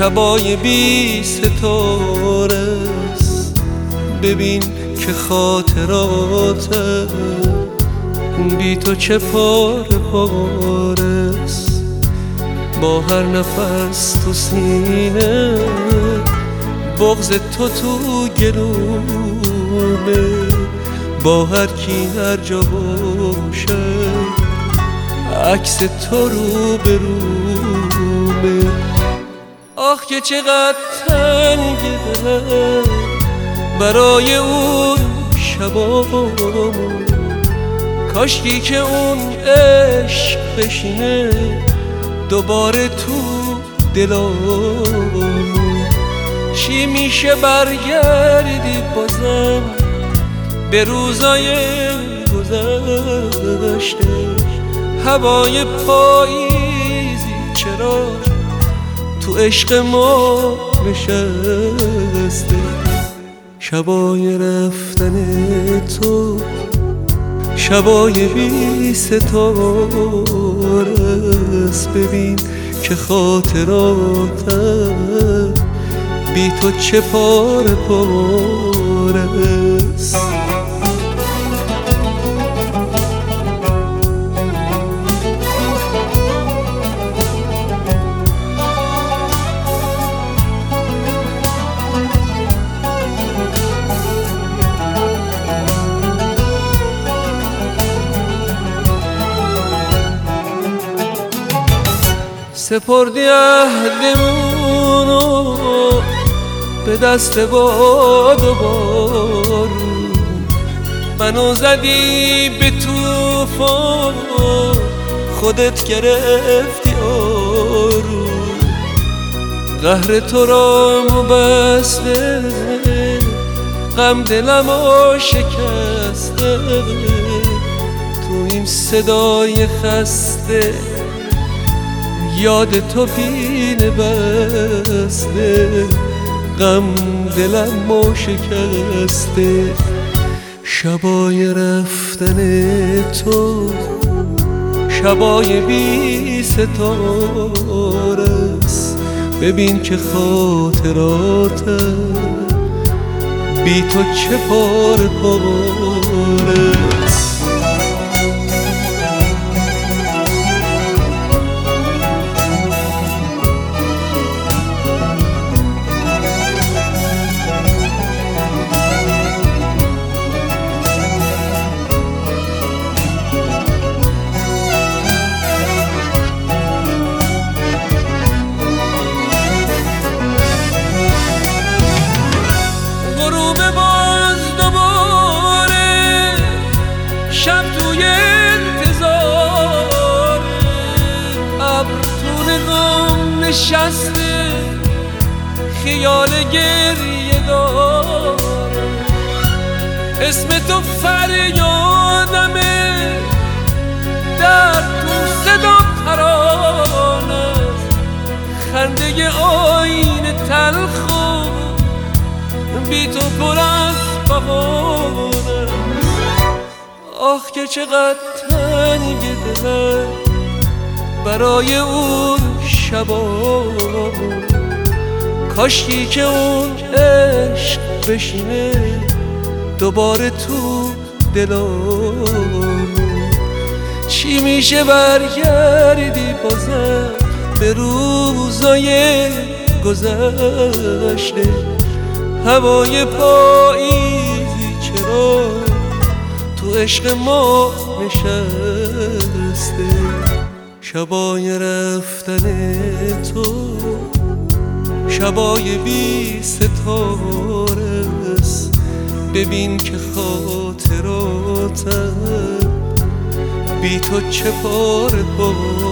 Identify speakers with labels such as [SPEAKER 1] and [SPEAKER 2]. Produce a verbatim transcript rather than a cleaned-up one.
[SPEAKER 1] شبای بی ستاره است، ببین که خاطرات بی تو چه پاره پاره است. با هر نفس تو سینه بغض تو تو گلومه، با هر کی هر جا باشه عکس تو رو به رومه. آخ که چقدر تنگ دلم برای اون شبامون، کاشکی که اون عشق بشینه دوباره تو دلامون. چی میشه برگردی بازم به روزای گذشته؟ هوای پاییزی چرا تو عشق ما نشسته؟ شبای رفتن تو شبای بی ستاره است، ببین که خاطراتم بی تو چه پاره پاره است. سپردی عهدمونو به دست باد و بارون، منو زدی به طوفان خودت گرفتی آروم. قهر تو را بسته غم دلمو شکسته، تو این صدای خسته یاد تو پینه بسته، غم دلمو شکسته. شبای رفتن تو شبای بی ستاره است، ببین که خاطراتم بی تو چه پاره پاره است. نشسته خیال گریه داره، اسم تو فریادمه در تو صدا ترانه، خنده آینه تلخو بی تو پر از بهانه. آخ که چقدر تنگ دلم برای اون شبامون، کاشکی که اون عشق بشینه دوباره تو دلامون. چی میشه برگردی بازم به روزای گذشته؟ هوای پاییزی چرا تو عشق ما نشسته؟ شبای رفتن تو شبای بی ستاره است، ببین که خاطراتم بی تو چه پاره پاره